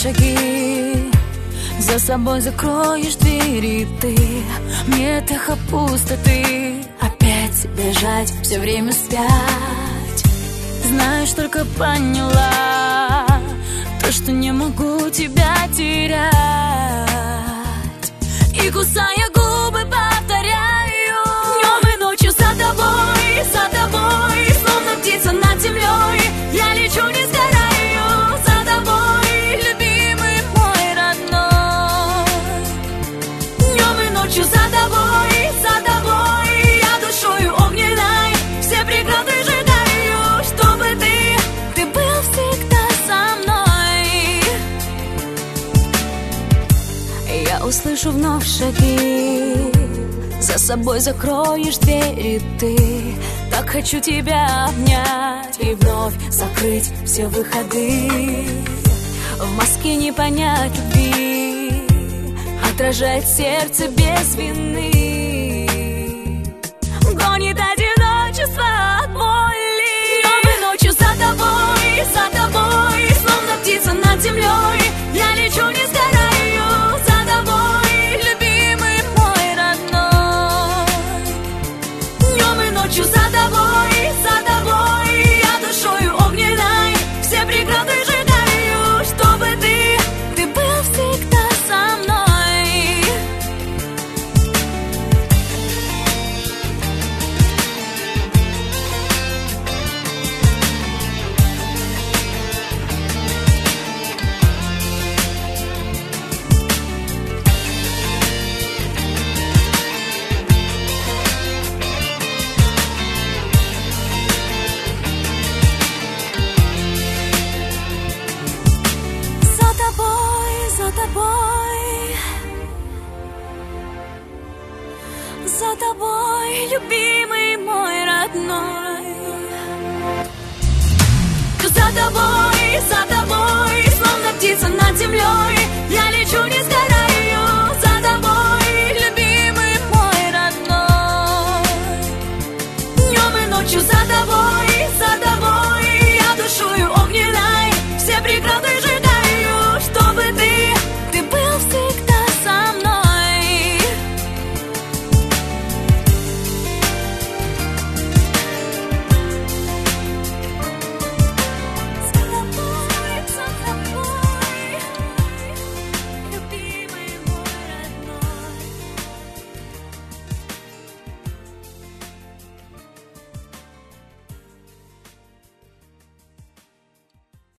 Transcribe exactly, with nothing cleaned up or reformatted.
шаги, за собой закроешь двери ты. Мне тихо пустоты, опять бежать, все время спять. Знаешь, только поняла то, что не могу тебя терять. И кусая губы, повторяю днем и ночью за тобой, за тобой, словно птица над землей. Я лечу, не сгораю, за тобой, любимый мой родной. Днем и ночью за тобой, за тобой, я душою огненной все преграды сжигаю, чтобы ты, ты был всегда со мной. Я услышу вновь шаги, за собой закроешь двери ты. Так хочу тебя обнять и вновь закрыть все выходы. В Москве не понять любви, отражает сердце без вины, гонит одиночество от боли. Днем и ночью за тобой, за тобой, словно птица над землей. Я лечу, не сгораю, за тобой, любимый мой родной. Днем и ночью за тобой, за тобой, я душою огненной все преграды сжигаю, чтобы ты, ты был всегда со мной. За тобой, за тобой, за тобой, любимый мой родной. За тобой, за тобой, словно птица над землей. Я лечу, не